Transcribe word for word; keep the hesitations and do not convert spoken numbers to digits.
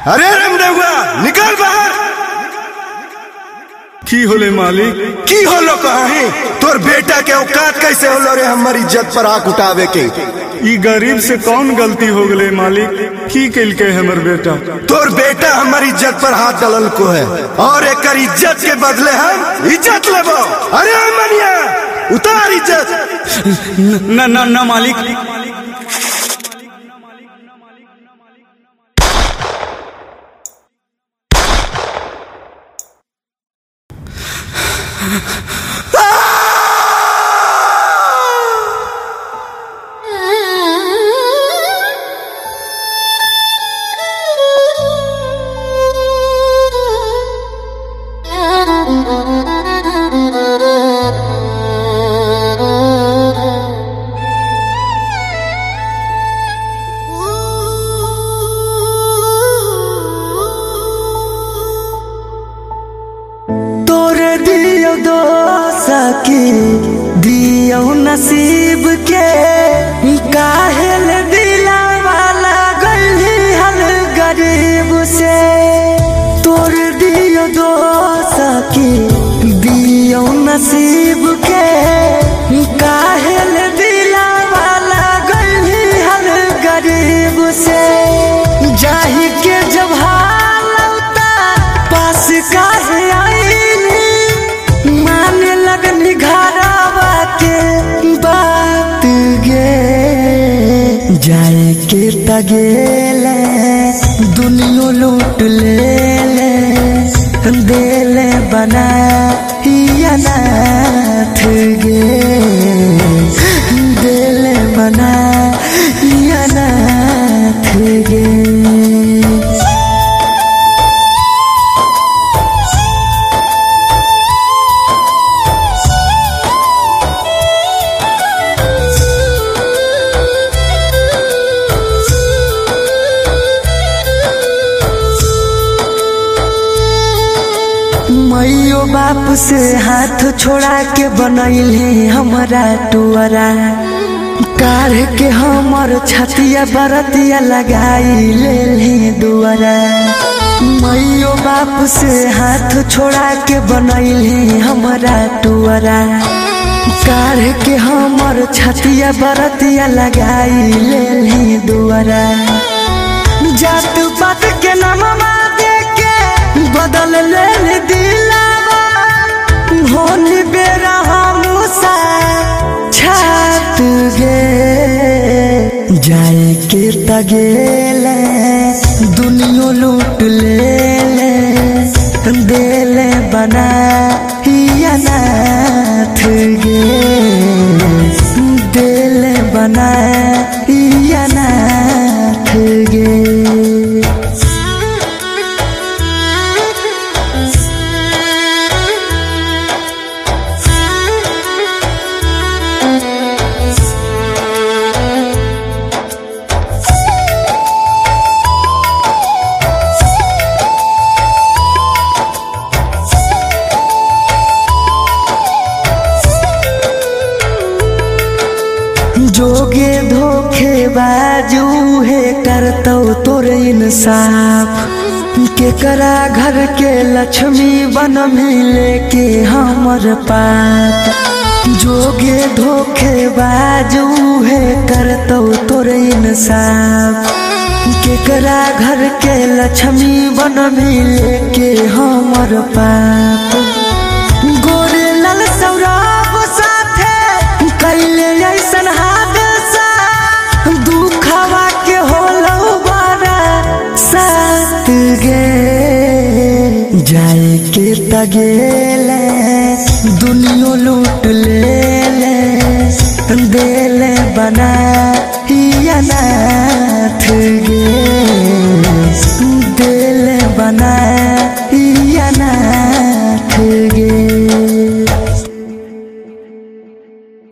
अरे रामदेवा निकल बाहर। की होले मालिक? की होलो कहीं? तोर बेटा के औकात कैसे होलो रे हमारी इज्जत पर आंख उठावे के? ई गरीब से कौन गलती हो गले मालिक? की कल के हमर बेटा? तोर बेटा हमारी इज्जत पर हाथ डालल को है और एक इज्जत के बदले हम इज्जत लेबो। अरे मनिया उतार इज्जत। न न न मालिक। दियो नसीब के काहेल दिला वाला गली हल गरीब से तोर दियो दोस्त की दियो नसीब के काहेल दिला वाला गली हल गरीब से जाही के जब हालता पास काहे जाए के तगेले दुनिया लूट ले ले देले बना नाथ गे देले बना नाथ गे। मैयो बाप से हाथ छोड़ा के बनैले हमारा टुअरा कार के हमर छतिया बरतिया लगाई ले ले दुआरा। मैयो बाप से हाथ छोड़ा के बनैले हमारा टुअरा कार के हमर छतिया बरतिया लगाई ले ले दुआरा। जात पात के नामा बदल ले दिलावा होली बेरा हमसा छात गे जाए के तगेले दुनिया लूट ले ले देले बना नाथ गे देले बना नाथ गे। जोगे धोखे बाजू है करतो तोर इंसाफ के करा घर के लक्ष्मी बन मिले के हमर पाप। जोगे धोखे बाजू है करतो तोर इंसाफ के करा घर के लक्ष्मी बन मिले के हमर पाप। गोरे लाल सौरभ साथे कैले ऐसन जाए के तगेले दुनिया लूट ले ले देले बना नाथ गे देले बना